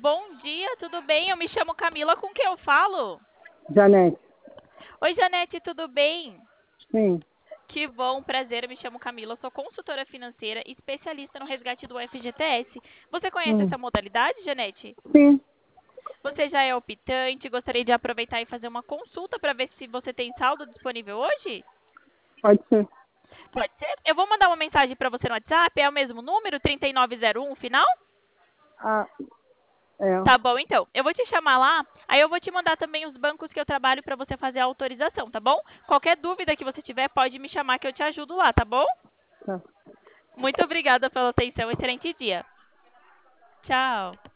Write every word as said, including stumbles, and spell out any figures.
Bom dia, tudo bem? Eu me chamo Camila, com quem eu falo? Janete, Oi, Janete, tudo bem? sim, Que bom, prazer, eu me chamo Camila, eu sou consultora financeira, especialista no resgate do F G T S. Você conhece hum, essa modalidade, Janete? sim, Você já é optante, gostaria de aproveitar e fazer uma consulta para ver se você tem saldo disponível hoje? pode ser. Pode ser? Eu vou mandar uma mensagem para você no WhatsApp, é o mesmo número, trinta e nove zero um, final? Ah, é, Tá bom, então. Eu vou te chamar lá, aí eu vou te mandar também os bancos que eu trabalho para você fazer a autorização, tá bom? Qualquer dúvida que você tiver, pode me chamar que eu te ajudo lá, tá bom? tá. Muito obrigada pela atenção, excelente dia. Tchau.